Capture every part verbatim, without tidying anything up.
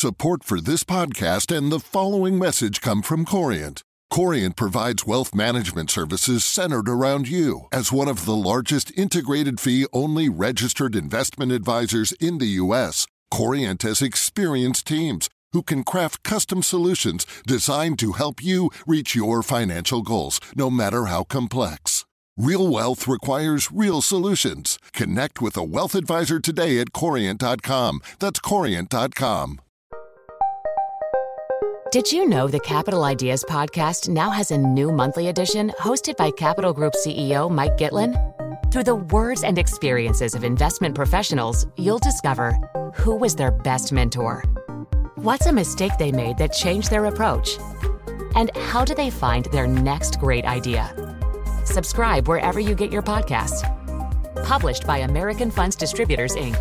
Support for this podcast and the following message come from Corient. Corient provides wealth management services centered around you. As one of the largest integrated fee-only registered investment advisors in the U S, Corient has experienced teams who can craft custom solutions designed to help you reach your financial goals, no matter how complex. Real wealth requires real solutions. Connect with a wealth advisor today at corient dot com. That's corient dot com. Did you know the Capital Ideas podcast now has a new monthly edition hosted by Capital Group C E O Mike Gitlin? Through the words and experiences of investment professionals, you'll discover who was their best mentor, what's a mistake they made that changed their approach, and how do they find their next great idea. Subscribe wherever you get your podcasts. Published by American Funds Distributors, Incorporated.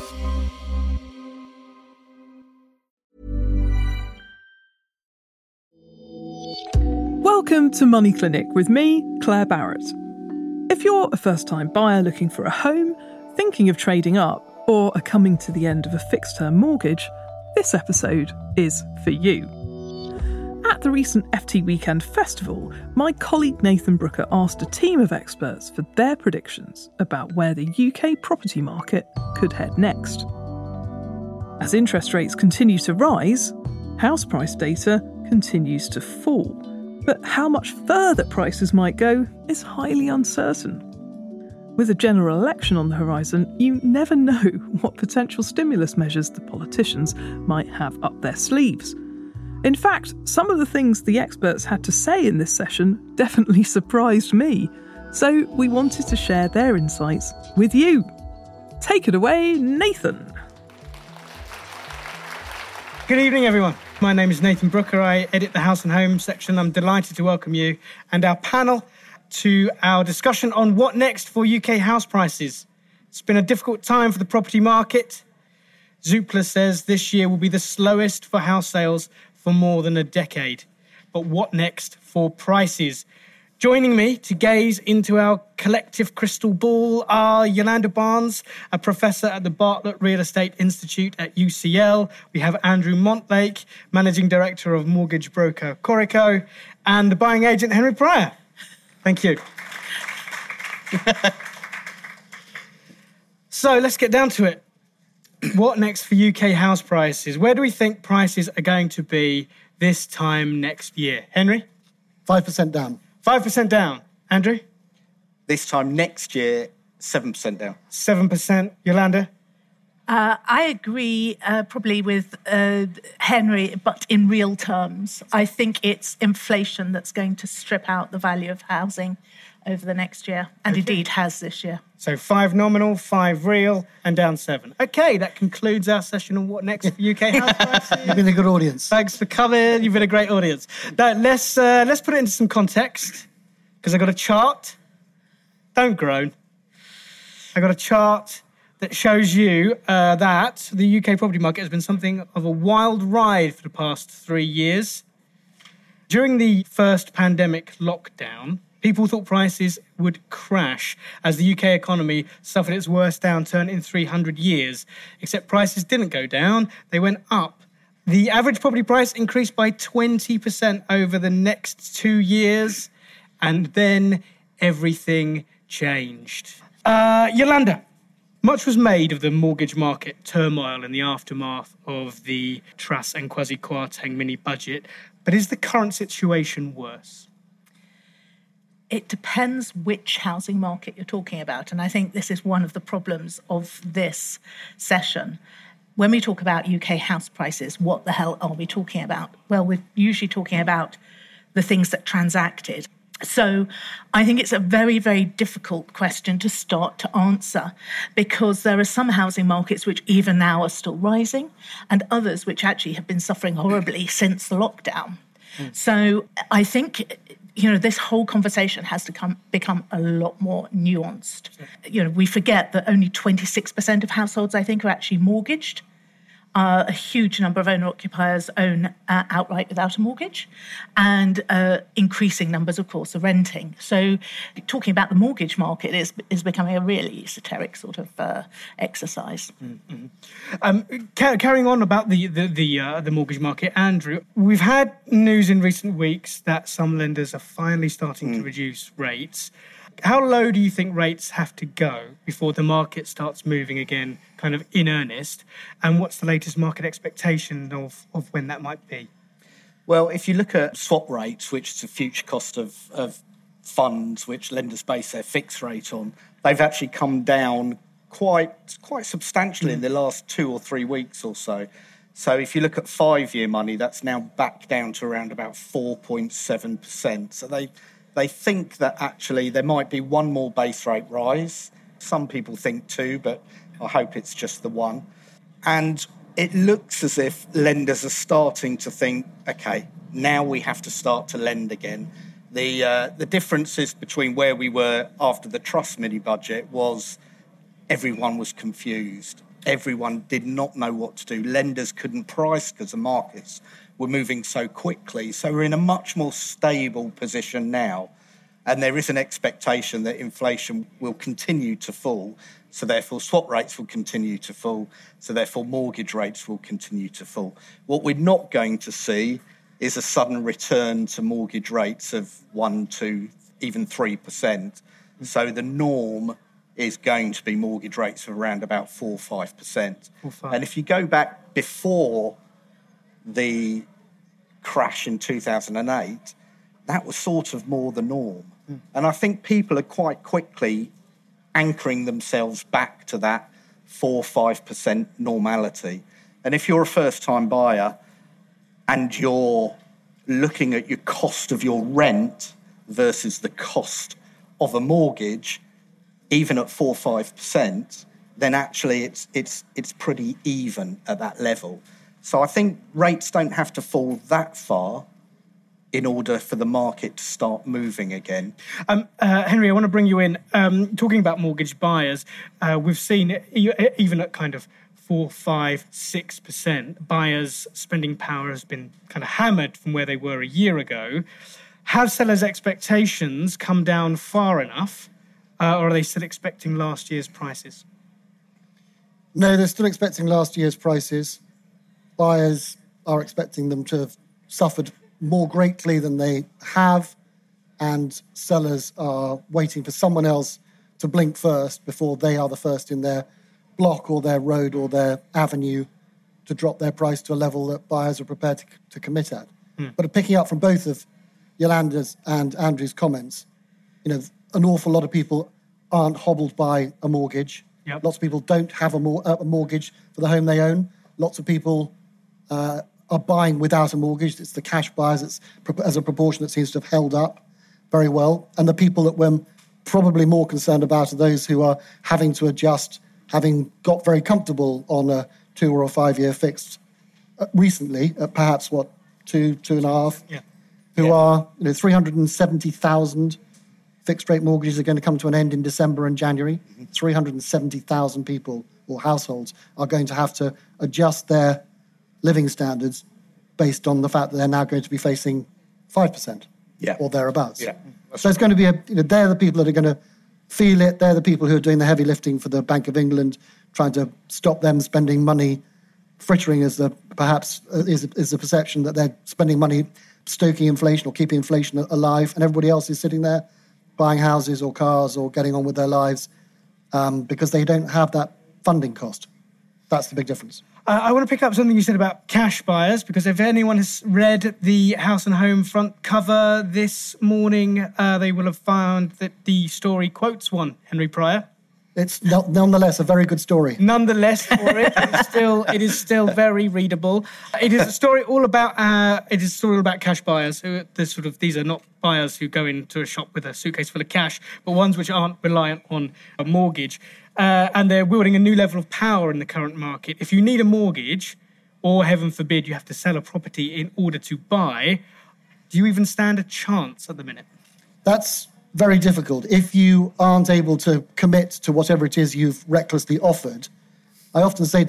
Welcome to Money Clinic with me, Claire Barrett. If you're a first-time buyer looking for a home, thinking of trading up, or are coming to the end of a fixed-term mortgage, this episode is for you. At the recent F T Weekend Festival, my colleague Nathan Brooker asked a team of experts for their predictions about where the U K property market could head next. As interest rates continue to rise, house price data continues to fall. But how much further prices might go is highly uncertain. With a general election on the horizon, you never know what potential stimulus measures the politicians might have up their sleeves. In fact, some of the things the experts had to say in this session definitely surprised me, so we wanted to share their insights with you. Take it away, Nathan. Good evening, everyone. My name is Nathan Brooker. I edit the House and Home section. I'm delighted to welcome you and our panel to our discussion on what next for U K house prices. It's been a difficult time for the property market. Zoopla says this year will be the slowest for house sales for more than a decade. But what next for prices? Joining me to gaze into our collective crystal ball are Yolanda Barnes, a professor at the Bartlett Real Estate Institute at U C L. We have Andrew Montlake, managing director of mortgage broker Corico, and the buying agent Henry Pryor. Thank you. So let's get down to it. What next for U K house prices? Where do we think prices are going to be this time next year? Henry? five percent down. five percent down. Andrew? This time next year, seven percent down. seven percent. Yolanda? Uh, I agree uh, probably with uh, Henry, but in real terms. I think it's inflation that's going to strip out the value of housing over the next year, and okay. Indeed has this year. So five nominal, five real, and down seven. Okay, that concludes our session on what next for U K house prices. You've been a good audience. Thanks for coming. You've been a great audience. Now, let's, uh, let's put it into some context, because I've got a chart. Don't groan. I've got a chart that shows you uh, that the U K property market has been something of a wild ride for the past three years. During the first pandemic lockdown, people thought prices would crash as the U K economy suffered its worst downturn in three hundred years. Except prices didn't go down, they went up. The average property price increased by twenty percent over the next two years, and then everything changed. Uh, Yolanda, much was made of the mortgage market turmoil in the aftermath of the Truss and Kwasi Kwarteng mini-budget, but is the current situation worse? It depends which housing market you're talking about, and I think this is one of the problems of this session. When we talk about U K house prices, what the hell are we talking about? Well, we're usually talking about the things that transacted. So I think it's a very, very difficult question to start to answer, because there are some housing markets which even now are still rising and others which actually have been suffering horribly since the lockdown. Mm. So I think, you know, this whole conversation has to come, become a lot more nuanced. You know, we forget that only twenty-six percent of households, I think, are actually mortgaged. Uh, a huge number of owner-occupiers own uh, outright without a mortgage, and uh, increasing numbers, of course, are renting. So talking about the mortgage market is is becoming a really esoteric sort of uh, exercise. Mm-hmm. Um, ca- carrying on about the the the, uh, the mortgage market, Andrew, we've had news in recent weeks that some lenders are finally starting mm. to reduce rates. How low do you think rates have to go before the market starts moving again, kind of in earnest? And what's the latest market expectation of, of when that might be? Well, if you look at swap rates, which is the future cost of, of funds which lenders base their fixed rate on, they've actually come down quite quite substantially mm. in the last two or three weeks or so. So if you look at five-year money, that's now back down to around about four point seven percent. So they... They think that actually there might be one more base rate rise. Some people think two, but I hope it's just the one. And it looks as if lenders are starting to think, OK, now we have to start to lend again. The uh, the differences between where we were after the Truss mini-budget was everyone was confused. Everyone did not know what to do. Lenders couldn't price because the markets were moving so quickly. So we're in a much more stable position now. And there is an expectation that inflation will continue to fall. So therefore, swap rates will continue to fall. So therefore, mortgage rates will continue to fall. What we're not going to see is a sudden return to mortgage rates of one, two, even three percent. So the norm is going to be mortgage rates of around about four or five percent. And if you go back before the crash in two thousand eight, that was sort of more the norm. Mm. And I think people are quite quickly anchoring themselves back to that four or five percent normality. And if you're a first-time buyer and you're looking at your cost of your rent versus the cost of a mortgage, even at four or five percent, then actually it's it's it's pretty even at that level. So I think rates don't have to fall that far in order for the market to start moving again. Um, uh, Henry, I want to bring you in. Um, talking about mortgage buyers, uh, we've seen even at kind of four, five, six percent, buyers' spending power has been kind of hammered from where they were a year ago. Have sellers' expectations come down far enough, uh, or are they still expecting last year's prices? No, they're still expecting last year's prices. Buyers are expecting them to have suffered more greatly than they have, and sellers are waiting for someone else to blink first before they are the first in their block or their road or their avenue to drop their price to a level that buyers are prepared to, to commit at. Mm. But picking up from both of Yolanda's and Andrew's comments, you know, an awful lot of people aren't hobbled by a mortgage. Yep. Lots of people don't have a, mor- a mortgage for the home they own. Lots of people uh, are buying without a mortgage. It's the cash buyers it's, as a proportion that seems to have held up very well. And the people that we're probably more concerned about are those who are having to adjust, having got very comfortable on a two or a five-year fixed uh, recently, at perhaps, what, two, two and a half, yeah. who yeah. are, you know, three hundred seventy thousand fixed-rate mortgages are going to come to an end in December and January. Mm-hmm. three hundred seventy thousand people or households are going to have to adjust their living standards based on the fact that they're now going to be facing five percent yeah. or thereabouts. Yeah. So it's going to be, a, you know, they're the people that are going to feel it. They're the people who are doing the heavy lifting for the Bank of England, trying to stop them spending money, frittering as the, perhaps is, is the perception that they're spending money stoking inflation or keeping inflation alive, and everybody else is sitting there buying houses or cars or getting on with their lives um, because they don't have that funding cost. That's the big difference. Uh, I want to pick up something you said about cash buyers, because if anyone has read the House and Home front cover this morning, uh, they will have found that the story quotes one Henry Pryor. It's no, nonetheless a very good story. Nonetheless, for it, it is still it is still very readable. It is a story all about uh, it is a story all about cash buyers. Who the sort of these are not buyers who go into a shop with a suitcase full of cash, but ones which aren't reliant on a mortgage, uh, and they're wielding a new level of power in the current market. If you need a mortgage, or heaven forbid, you have to sell a property in order to buy, do you even stand a chance at the minute? That's very difficult. If you aren't able to commit to whatever it is you've recklessly offered, I often say to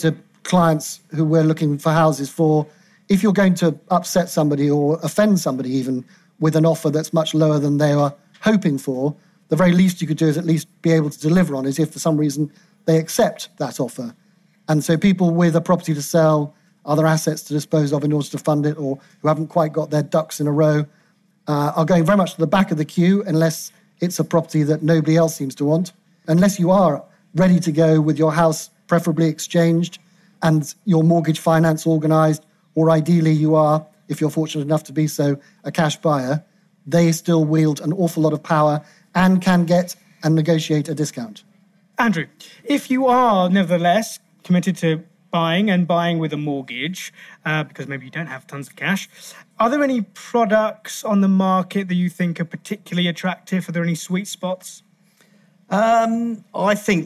clients who we're looking for houses for, if you're going to upset somebody or offend somebody even with an offer that's much lower than they are hoping for, the very least you could do is at least be able to deliver on it if for some reason they accept that offer. And so people with a property to sell, other assets to dispose of in order to fund it, or who haven't quite got their ducks in a row, uh, are going very much to the back of the queue unless it's a property that nobody else seems to want. Unless you are ready to go with your house preferably exchanged and your mortgage finance organised, or ideally you are, if you're fortunate enough to be so, a cash buyer, they still wield an awful lot of power and can get and negotiate a discount. Andrew, if you are nevertheless committed to buying and buying with a mortgage, uh, because maybe you don't have tons of cash, are there any products on the market that you think are particularly attractive? Are there any sweet spots? Um, I think,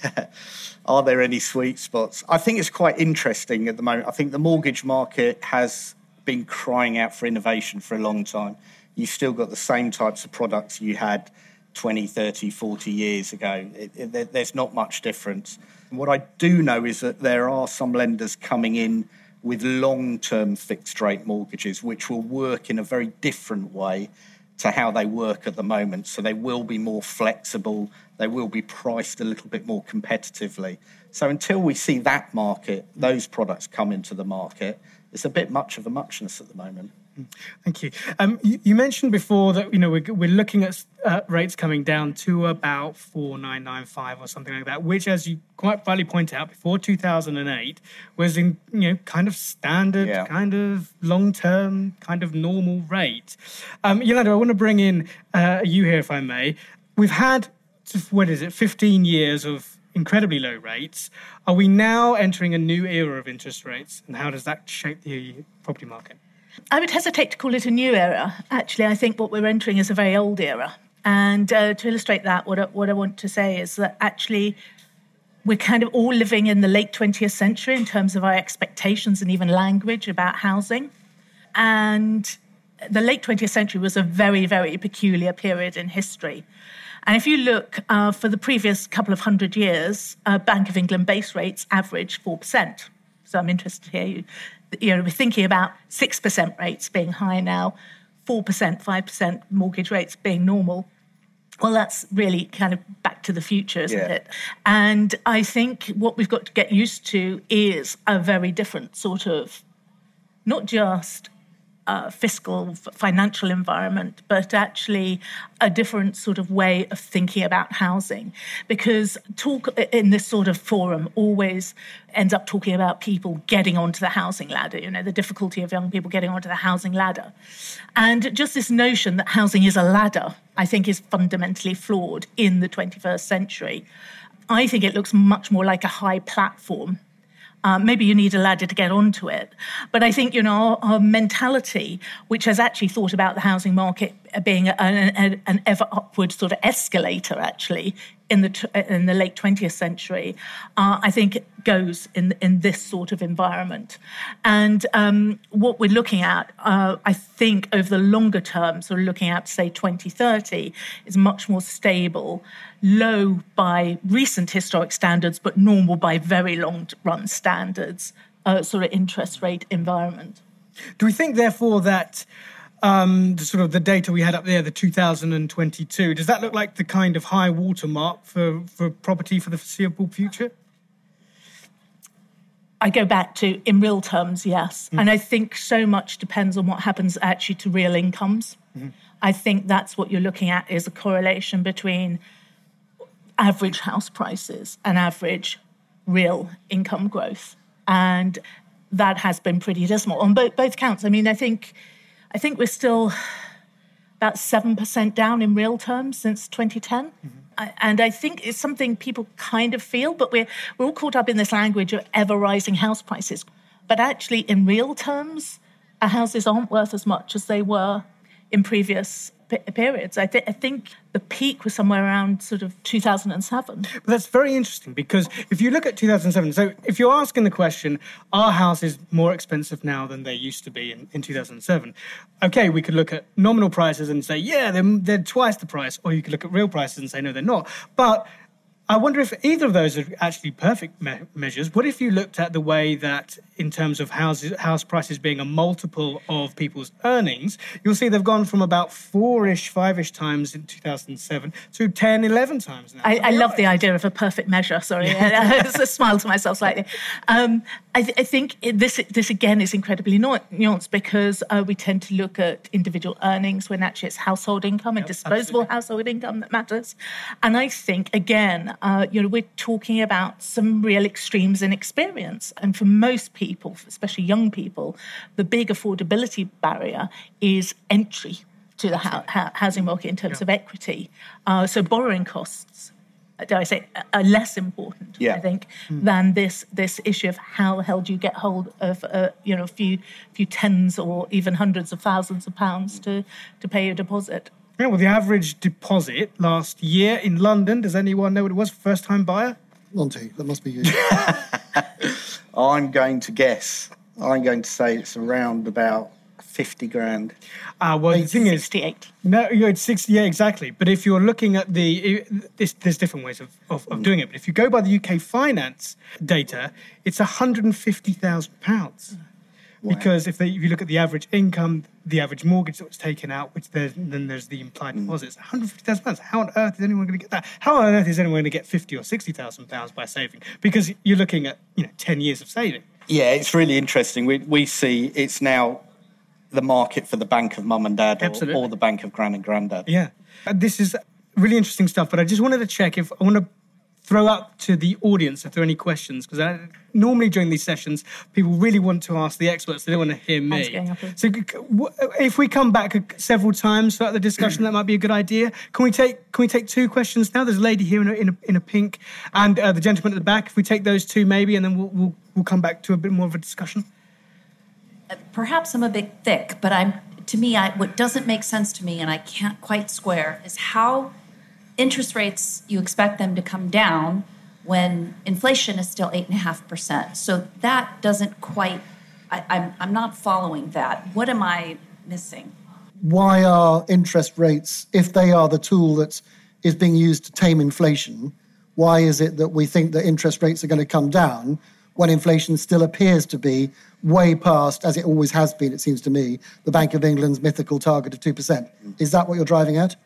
are there any sweet spots? I think it's quite interesting at the moment. I think the mortgage market has been crying out for innovation for a long time. You've still got the same types of products you had twenty, thirty, forty years ago. It, it, there's not much difference. What I do know is that there are some lenders coming in with long-term fixed-rate mortgages, which will work in a very different way to how they work at the moment. So they will be more flexible. They will be priced a little bit more competitively. So until we see that market, those products come into the market, it's a bit much of a muchness at the moment. Thank you. Um, you, you mentioned before that you know we're, we're looking at uh, rates coming down to about four nine nine five or something like that, which, as you quite rightly point out, before two thousand eight was in you know kind of standard, yeah. kind of long term, kind of normal rate. Um, Yolanda, I want to bring in uh, you here, if I may. We've had what is it, fifteen years of incredibly low rates. Are we now entering a new era of interest rates, and how does that shape the property market? I would hesitate to call it a new era. Actually, I think what we're entering is a very old era. And uh, to illustrate that, what I, what I want to say is that actually we're kind of all living in the late twentieth century in terms of our expectations and even language about housing. And the late twentieth century was a very, very peculiar period in history. And if you look uh, for the previous couple of hundred years, uh, Bank of England base rates averaged four percent. So I'm interested to hear you. You know, we're thinking about six percent rates being high now, four percent, five percent mortgage rates being normal. Well, that's really kind of back to the future, isn't yeah. it? And I think what we've got to get used to is a very different sort of, not just uh, fiscal, financial environment, but actually a different sort of way of thinking about housing. Because talk in this sort of forum always ends up talking about people getting onto the housing ladder, you know, the difficulty of young people getting onto the housing ladder. And just this notion that housing is a ladder, I think, is fundamentally flawed in the twenty-first century. I think it looks much more like a high platform. Uh, maybe you need a ladder to get onto it. But I think, you know, our, our mentality, which has actually thought about the housing market being an, an, an ever upward sort of escalator, actually, in the in the late twentieth century, uh, I think it goes in in this sort of environment. And um, what we're looking at, uh, I think, over the longer term, sort of looking at, say, twenty thirty, is much more stable, low by recent historic standards, but normal by very long-run standards, uh, sort of interest rate environment. Do we think, therefore, that Um, the sort of the data we had up there, the two thousand twenty-two, does that look like the kind of high watermark for, for property for the foreseeable future? I go back to, in real terms, yes. Mm. And I think so much depends on what happens actually to real incomes. Mm-hmm. I think that's what you're looking at, is a correlation between average house prices and average real income growth. And that has been pretty dismal on both, both counts. I mean, I think... I think we're still about seven percent down in real terms since twenty ten. Mm-hmm. I, and I think it's something people kind of feel, but we're, we're all caught up in this language of ever-rising house prices. But actually, in real terms, our houses aren't worth as much as they were in previous p- periods. I, th- I think the peak was somewhere around sort of two thousand seven. But that's very interesting, because if you look at two thousand seven, so if you're asking the question, are houses more expensive now than they used to be in, in two thousand seven? Okay, we could look at nominal prices and say, yeah, they're, they're twice the price, or you could look at real prices and say, no, they're not. But I wonder if either of those are actually perfect me- measures. What if you looked at the way that, in terms of houses, house prices being a multiple of people's earnings, you'll see they've gone from about four-ish, five-ish times in two thousand seven to ten, eleven times now. I, I love the idea of a perfect measure. Sorry, I just smiled to myself slightly. Um, I, th- I think this, this again, is incredibly nu- nuanced because uh, we tend to look at individual earnings when actually it's household income and yep, disposable absolutely. household income that matters. And I think, again, Uh, you know, we're talking about some real extremes in experience. And for most people, especially young people, the big affordability barrier is entry to the ho- ha- housing market in terms yeah. of equity. Uh, so borrowing costs, dare I say, are less important, yeah. I think, mm. than this this issue of how the hell do you get hold of, uh, you know, a few, few tens or even hundreds of thousands of pounds to, to pay your deposit. Yeah, well, the average deposit last year in London, does anyone know what it was for first-time buyer? Monty, that must be you. I'm going to guess. I'm going to say it's around about fifty grand. Uh, well, the thing is... sixty-eight. No, you're at sixty, yeah, exactly. But if you're looking at the... This, there's different ways of, of, of doing it. But if you go by the U K finance data, it's one hundred fifty thousand pounds. Wow. Because if, they, if you look at the average income, the average mortgage that was taken out, which there's, then there's the implied deposits, one hundred fifty thousand pounds. How on earth is anyone going to get that? How on earth is anyone going to get fifty or sixty thousand pounds by saving? Because you're looking at, you know, ten years of saving. Yeah, it's really interesting. We we see it's now the market for the bank of mum and dad or, or the bank of gran and granddad. Yeah. And this is really interesting stuff, but I just wanted to check if I want to throw up to the audience if there are any questions, because normally during these sessions, people really want to ask the experts. They don't want to hear me. So if we come back several times throughout the discussion, that might be a good idea. Can we take Can we take two questions now? There's a lady here in a, in a, in a pink and uh, the gentleman at the back. If we take those two maybe, and then we'll, we'll, we'll come back to a bit more of a discussion. Perhaps I'm a bit thick, but I'm to me, I, what doesn't make sense to me and I can't quite square is how interest rates, you expect them to come down when inflation is still eight point five percent. So that doesn't quite, I, I'm, I'm not following that. What am I missing? Why are interest rates, if they are the tool that is being used to tame inflation, why is it that we think that interest rates are going to come down when inflation still appears to be way past, as it always has been, it seems to me, the Bank of England's mythical target of two percent? Is that what you're driving at?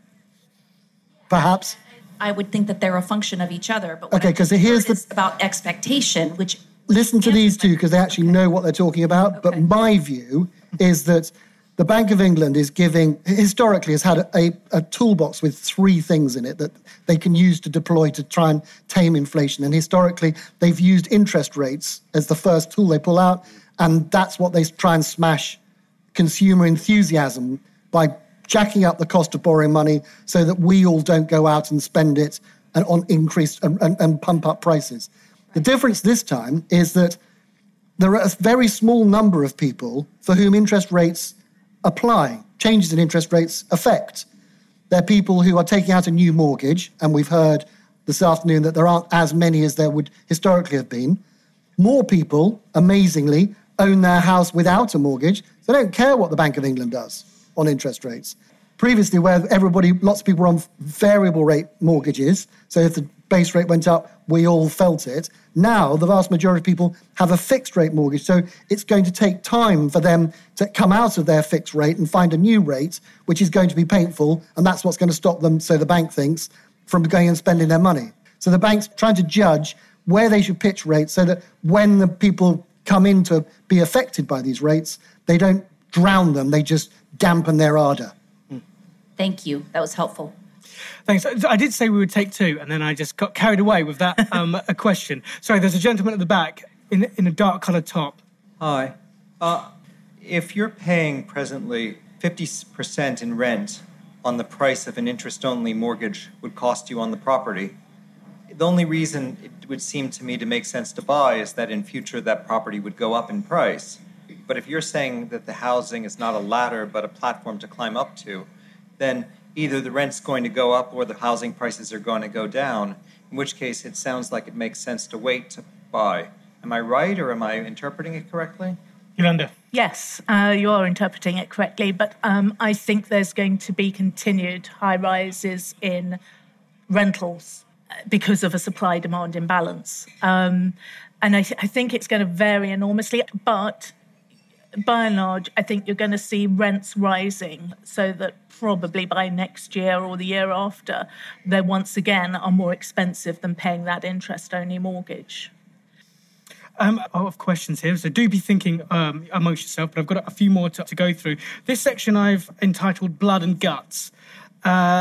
Perhaps? I would think that they're a function of each other. But okay, because here's the... about expectation, which... Listen to these two, because they actually know what they're talking about. Okay. But my view is that the Bank of England is giving... Historically has had a, a toolbox with three things in it that they can use to deploy to try and tame inflation. And historically, they've used interest rates as the first tool they pull out. And that's what they try and smash consumer enthusiasm by jacking up the cost of borrowing money so that we all don't go out and spend it and on increase and, and, and pump up prices. The difference this time is that there are a very small number of people for whom interest rates apply, changes in interest rates affect. They're people who are taking out a new mortgage, and we've heard this afternoon that there aren't as many as there would historically have been. More people, amazingly, own their house without a mortgage. So they don't care what the Bank of England does on interest rates. Previously, where everybody, lots of people were on variable rate mortgages, so if the base rate went up, we all felt it. Now, the vast majority of people have a fixed rate mortgage, so it's going to take time for them to come out of their fixed rate and find a new rate, which is going to be painful, and that's what's going to stop them, so the bank thinks, from going and spending their money. So the bank's trying to judge where they should pitch rates so that when the people come in to be affected by these rates, they don't drown them, they just dampen their ardour. Thank you. That was helpful. Thanks. I did say we would take two, and then I just got carried away with that um, a question. Sorry, there's a gentleman at the back in, in a dark-coloured top. Hi. Uh, if you're paying presently fifty percent in rent on the price of an interest-only mortgage would cost you on the property, the only reason it would seem to me to make sense to buy is that in future that property would go up in price. But if you're saying that the housing is not a ladder but a platform to climb up to, then either the rent's going to go up or the housing prices are going to go down, in which case it sounds like it makes sense to wait to buy. Am I right, or am I interpreting it correctly? Yolanda. Yes, uh, you are interpreting it correctly, but um, I think there's going to be continued high rises in rentals because of a supply-demand imbalance. Um, and I, th- I think it's going to vary enormously, but by and large, I think you're going to see rents rising so that probably by next year or the year after, they once again are more expensive than paying that interest-only mortgage. Um, I have questions here, so do be thinking um, amongst yourself, but I've got a few more to, to go through. This section I've entitled Blood and Guts. Uh,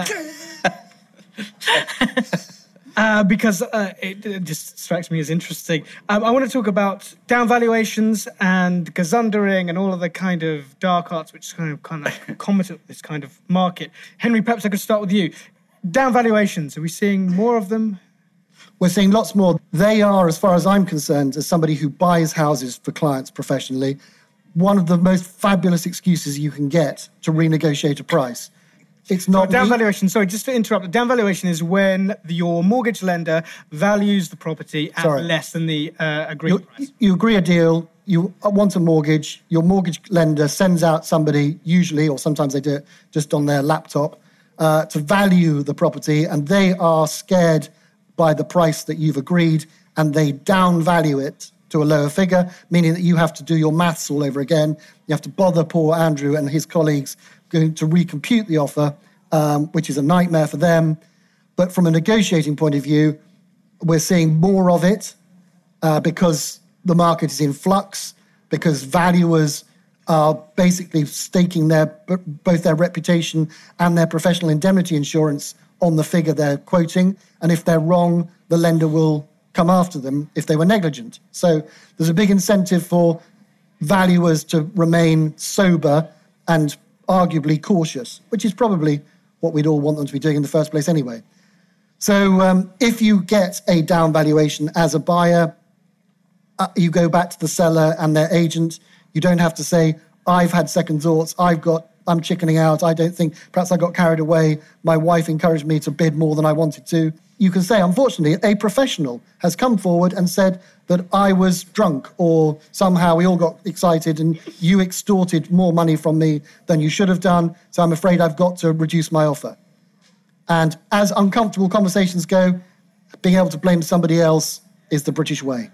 uh, because uh, it, it just strikes me as interesting. Um, I want to talk about down valuations and gazundering and all of the kind of dark arts which kind of kind of concomitant with this kind of market. Henry, perhaps I could start with you. Down valuations, are we seeing more of them? We're seeing lots more. They are, as far as I'm concerned, as somebody who buys houses for clients professionally, one of the most fabulous excuses you can get to renegotiate a price. It's not so down me- valuation. Sorry, just to interrupt. The down valuation is when the, your mortgage lender values the property at Sorry. less than the uh, agreed you, price. you agree a deal, you want a mortgage, your mortgage lender sends out somebody, usually, or sometimes they do it just on their laptop, uh, to value the property, and they are scared by the price that you've agreed, and they down value it to a lower figure, meaning that you have to do your maths all over again. You have to bother poor Andrew and his colleagues going to recompute the offer, um, which is a nightmare for them. But from a negotiating point of view, we're seeing more of it uh, because the market is in flux, because valuers are basically staking their both their reputation and their professional indemnity insurance on the figure they're quoting. And if they're wrong, the lender will come after them if they were negligent. So there's a big incentive for valuers to remain sober and arguably cautious, which is probably what we'd all want them to be doing in the first place anyway. So um, if you get a down valuation as a buyer, uh, you go back to the seller and their agent. You don't have to say, I've had second thoughts, I've got I'm chickening out, I don't think, perhaps I got carried away, my wife encouraged me to bid more than I wanted to. You can say, unfortunately, a professional has come forward and said that I was drunk, or somehow we all got excited and you extorted more money from me than you should have done, so I'm afraid I've got to reduce my offer. And as uncomfortable conversations go, being able to blame somebody else is the British way.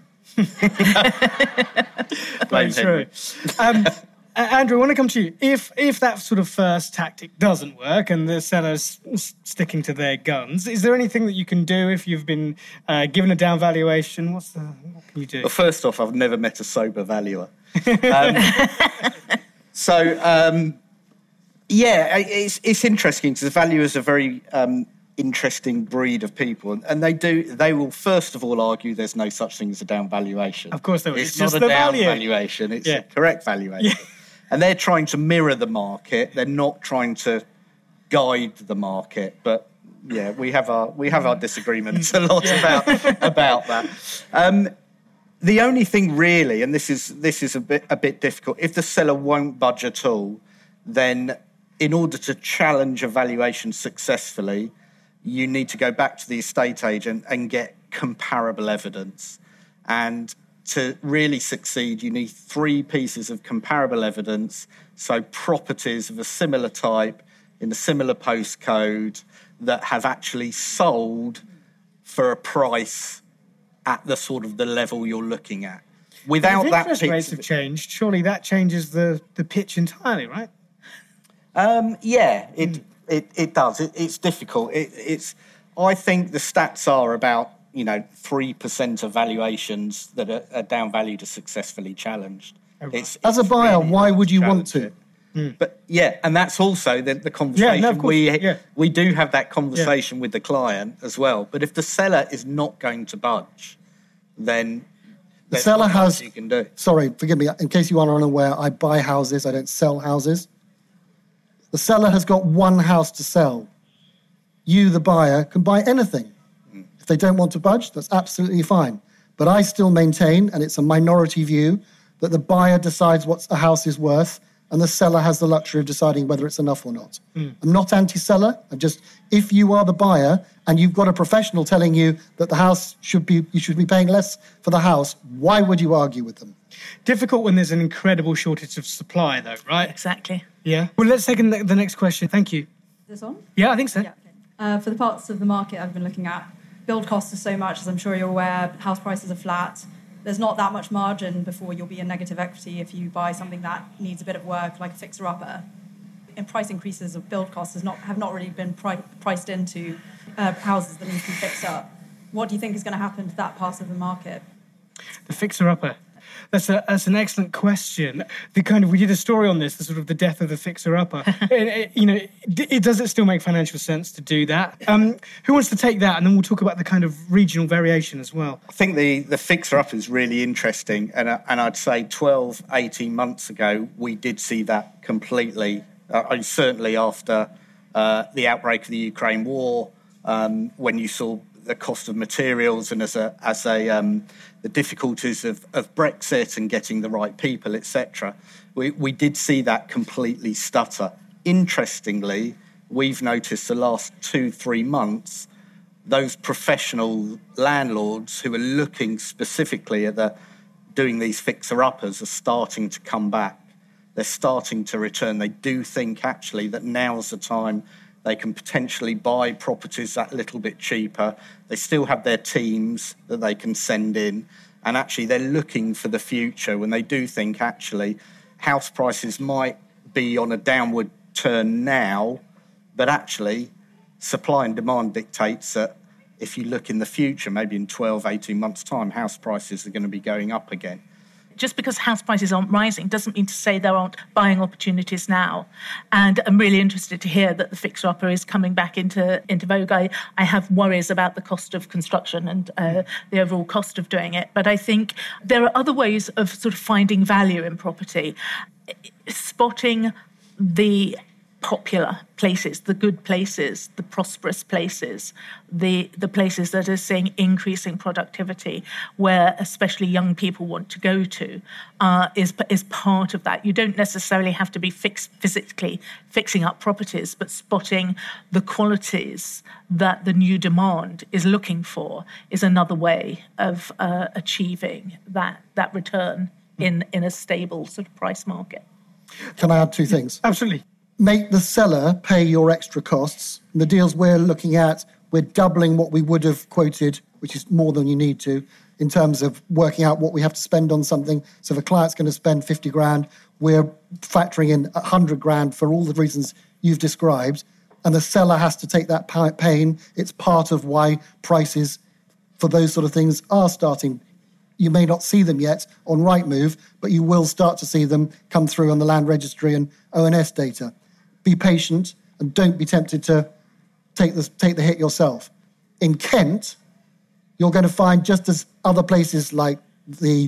Blame true. Um, Uh, Andrew, I want to come to you. If if that sort of first tactic doesn't work and the seller's s- sticking to their guns, is there anything that you can do if you've been uh, given a down valuation? What's the, what can you do? Well, first off, I've never met a sober valuer. Um, so, um, yeah, it's it's interesting because the valuers are a very um, interesting breed of people, and, and they do they will first of all argue there's no such thing as a down valuation. Of course, there is. It's, It's not just a the down value. valuation; it's Yeah. a correct valuation. Yeah. And they're trying to mirror the market. They're not trying to guide the market. But yeah, we have our we have our disagreements a lot about about that. Um, the only thing really, and this is this is a bit a bit difficult, if the seller won't budge at all, then in order to challenge a valuation successfully, you need to go back to the estate agent and get comparable evidence. And to really succeed, you need three pieces of comparable evidence, so properties of a similar type in a similar postcode that have actually sold for a price at the sort of the level you're looking at. Without if that interest piece rates of have changed, surely that changes the, the pitch entirely, right? Um, yeah, it, mm. it it does. It, it's difficult. It, it's. I think the stats are about, you know, three percent of valuations that are, are down valued are successfully challenged. Oh, right. It's, As a it's buyer, really why hard would you want challenge to? it. But yeah, and that's also the, the conversation. Yeah, no, of course, we yeah. we do have that conversation yeah. with the client as well. But if the seller is not going to budge, then the seller has. You can do. Sorry, forgive me. In case you are unaware, I buy houses. I don't sell houses. The seller has got one house to sell. You, the buyer, can buy anything. Mm. If they don't want to budge, that's absolutely fine. But I still maintain, and it's a minority view, that the buyer decides what a house is worth, and the seller has the luxury of deciding whether it's enough or not. Mm. I'm not anti-seller. I'm just, if you are the buyer and you've got a professional telling you that the house should be, you should be paying less for the house, why would you argue with them? Difficult when there's an incredible shortage of supply, though, right? Exactly. Yeah. Well, let's take the next question. Thank you. This on? Yeah, I think so. Yeah, okay. Uh, for the parts of the market I've been looking at, build costs are so much, as I'm sure you're aware, house prices are flat. There's not that much margin before you'll be in negative equity if you buy something that needs a bit of work, like a fixer-upper. And price increases of build costs has not, have not really been pri- priced into uh, houses that need to be fixed up. What do you think is going to happen to that part of the market? The fixer-upper. That's a that's an excellent question. The kind of we did a story on this, the sort of the death of the fixer-upper. it, it, you know, it, it, does it still make financial sense to do that? Um, who wants to take that? And then we'll talk about the kind of regional variation as well. I think the the fixer-upper is really interesting, and uh, and I'd say twelve, eighteen months ago we did see that completely. Uh, and certainly after uh, the outbreak of the Ukraine war, um, when you saw the cost of materials and as a as a um, the difficulties of, of Brexit and getting the right people, et cetera, we, we did see that completely stutter. Interestingly, we've noticed the last two, three months, those professional landlords who are looking specifically at the doing these fixer-uppers are starting to come back. They're starting to return. They do think, actually, that now's the time they can potentially buy properties that little bit cheaper. They still have their teams that they can send in. And actually, they're looking for the future when they do think, actually, house prices might be on a downward turn now, but actually, supply and demand dictates that if you look in the future, maybe in twelve, eighteen months' time, house prices are going to be going up again. Just because house prices aren't rising doesn't mean to say there aren't buying opportunities now. And I'm really interested to hear that the fixer-upper is coming back into, into vogue. I, I have worries about the cost of construction and uh, the overall cost of doing it. But I think there are other ways of sort of finding value in property. Spotting the popular places, the good places, the prosperous places, the the places that are seeing increasing productivity, where especially young people want to go to, uh, is is part of that. You don't necessarily have to be fix, physically fixing up properties, but spotting the qualities that the new demand is looking for is another way of uh, achieving that that return in, in a stable sort of price market. Can I add two things? Absolutely. Make the seller pay your extra costs. And the deals we're looking at, we're doubling what we would have quoted, which is more than you need to, in terms of working out what we have to spend on something. So if a client's going to spend fifty grand, we're factoring in one hundred grand for all the reasons you've described. And the seller has to take that pain. It's part of why prices for those sort of things are starting. You may not see them yet on Rightmove, but you will start to see them come through on the Land Registry and O N S data. Be patient and don't be tempted to take the, take the hit yourself. In Kent, you're going to find, just as other places like the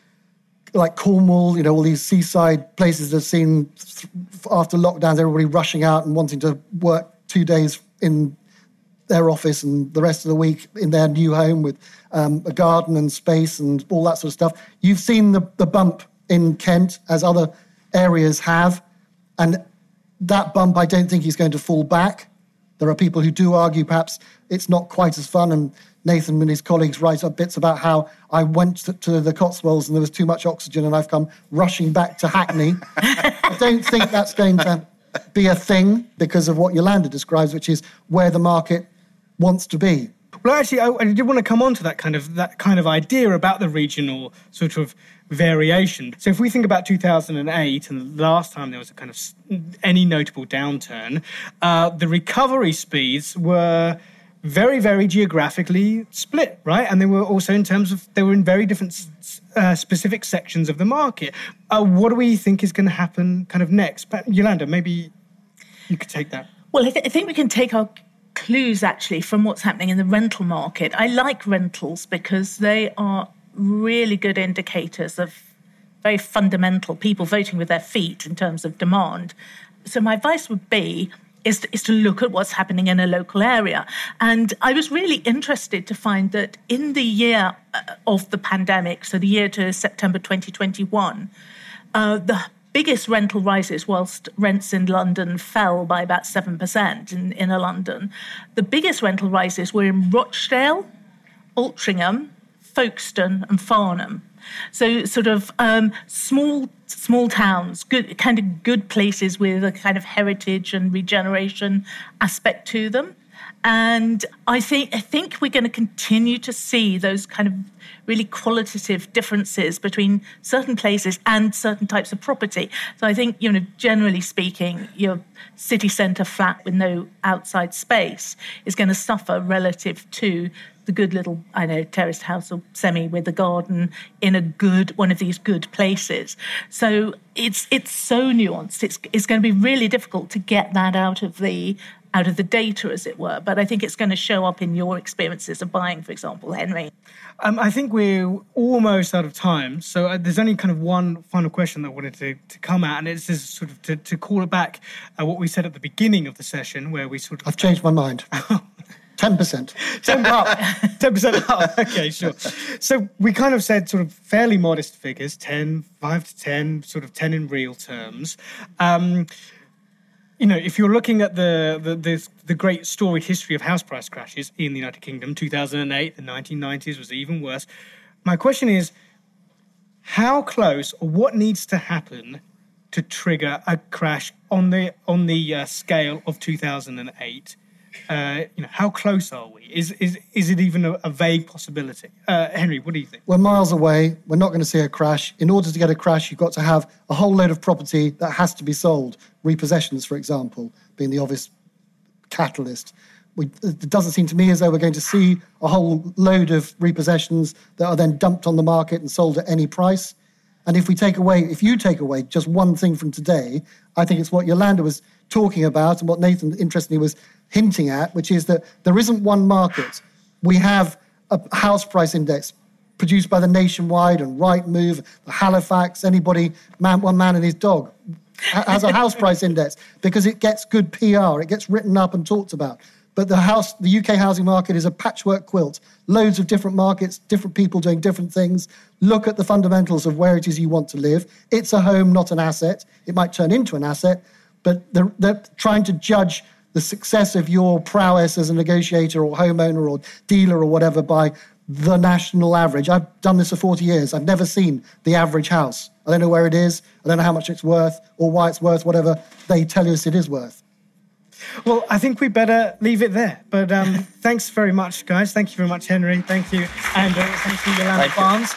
like Cornwall, you know, all these seaside places that have seen after lockdowns, everybody rushing out and wanting to work two days in their office and the rest of the week in their new home with um, a garden and space and all that sort of stuff. You've seen the, the bump in Kent, as other areas have, and that bump, I don't think, is going to fall back. There are people who do argue perhaps it's not quite as fun, and Nathan and his colleagues write up bits about how I went to, to the Cotswolds and there was too much oxygen and I've come rushing back to Hackney. I don't think that's going to be a thing because of what Yolanda describes, which is where the market wants to be. Well, actually, I, I did want to come on to that kind of that kind of idea about the regional sort of variation. So if we think about two thousand eight and the last time there was a kind of any notable downturn, uh, the recovery speeds were very, very geographically split, right? And they were also in terms of, they were in very different uh, specific sections of the market. Uh, what do we think is going to happen kind of next? But Yolanda, maybe you could take that. Well, I, th- I think we can take our clues actually from what's happening in the rental market. I like rentals because they are really good indicators of very fundamental people voting with their feet in terms of demand. So my advice would be is to, is to look at what's happening in a local area. And I was really interested to find that in the year of the pandemic, so the year to September twenty twenty-one, uh, the biggest rental rises, whilst rents in London fell by about seven percent in inner London, the biggest rental rises were in Rochdale, Altrincham, Folkestone and Farnham. So sort of um, small small towns, good kind of good places with a kind of heritage and regeneration aspect to them. And I think I think we're going to continue to see those kind of really qualitative differences between certain places and certain types of property. So I think, you know, generally speaking, your city centre flat with no outside space is going to suffer relative to the good little, I know, terraced house or semi with a garden in a good, one of these good places. So it's it's so nuanced. It's it's going to be really difficult to get that out of the out of the data, as it were. But I think it's going to show up in your experiences of buying, for example, Henry. Um, I think we're almost out of time. So uh, there's only kind of one final question that I wanted to, to come at, and it's just sort of to, to call it back uh, what we said at the beginning of the session, where we sort of... I've changed my mind. ten percent. ten up. ten percent up. Okay, sure. So we kind of said sort of fairly modest figures, ten, five to ten, sort of ten in real terms. Um, you know, if you're looking at the, the the the great storied history of house price crashes in the United Kingdom, two thousand eight, the nineteen nineties was even worse. My question is, how close or what needs to happen to trigger a crash on the on the uh, scale of two thousand eight? Uh, you know, how close are we? Is is is it even a, a vague possibility? Uh, Henry, what do you think? We're miles away. We're not going to see a crash. In order to get a crash, you've got to have a whole load of property that has to be sold. Repossessions, for example, being the obvious catalyst. We, it doesn't seem to me as though we're going to see a whole load of repossessions that are then dumped on the market and sold at any price. And if we take away, if you take away just one thing from today, I think it's what Yolanda was talking about and what Nathan, interestingly, was hinting at, which is that there isn't one market. We have a house price index produced by the Nationwide and Rightmove, the Halifax, anybody, man, one man and his dog, has a house price index because it gets good P R, it gets written up and talked about. But the house, the U K housing market is a patchwork quilt. Loads of different markets, different people doing different things. Look at the fundamentals of where it is you want to live. It's a home, not an asset. It might turn into an asset, but they're, they're trying to judge the success of your prowess as a negotiator or homeowner or dealer or whatever by the national average. I've done this for forty years. I've never seen the average house. I don't know where it is. I don't know how much it's worth or why it's worth whatever they tell us it is worth. Well, I think we better leave it there. But um, thanks very much, guys. Thank you very much, Henry. Thank you, and uh, thank you, Yolanda Thank Barnes.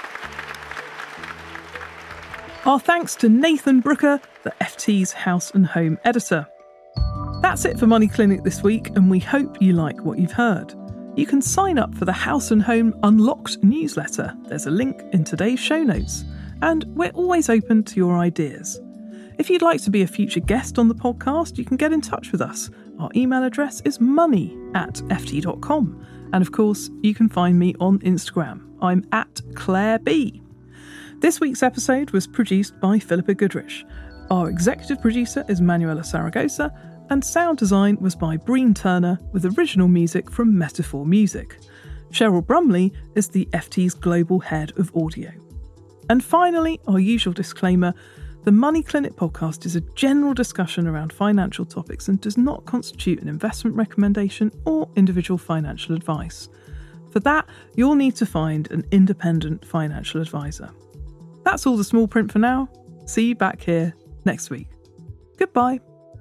You. Our thanks to Nathan Brooker, the F T's House and Home editor. That's it for Money Clinic this week, and we hope you like what you've heard. You can sign up for the House and Home Unlocked newsletter. There's a link in today's show notes. And we're always open to your ideas. If you'd like to be a future guest on the podcast, you can get in touch with us. Our email address is money at f t dot com. And of course, you can find me on Instagram. I'm at Claire B. This week's episode was produced by Philippa Goodrich. Our executive producer is Manuela Saragosa, and sound design was by Breen Turner with original music from Metaphor Music. Cheryl Brumley is the F T's Global Head of Audio. And finally, our usual disclaimer, the Money Clinic podcast is a general discussion around financial topics and does not constitute an investment recommendation or individual financial advice. For that, you'll need to find an independent financial advisor. That's all the small print for now. See you back here next week. Goodbye.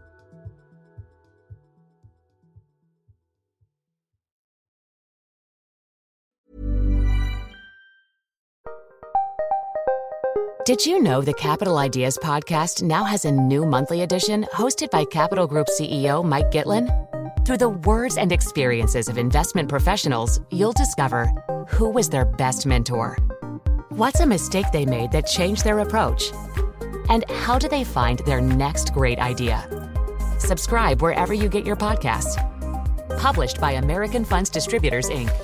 Did you know the Capital Ideas podcast now has a new monthly edition hosted by Capital Group C E O Mike Gitlin? Through the words and experiences of investment professionals, you'll discover who was their best mentor, what's a mistake they made that changed their approach, and how do they find their next great idea. Subscribe wherever you get your podcasts. Published by American Funds Distributors, Incorporated.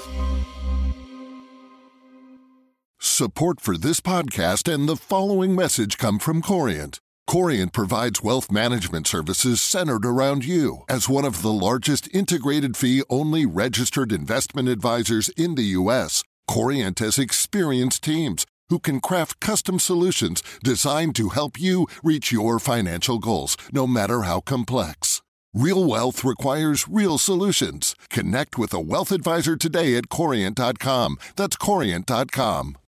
Support for this podcast and the following message come from Corient. Corient provides wealth management services centered around you. As one of the largest integrated fee-only registered investment advisors in the U S, Corient has experienced teams who can craft custom solutions designed to help you reach your financial goals, no matter how complex. Real wealth requires real solutions. Connect with a wealth advisor today at corient dot com. That's corient dot com.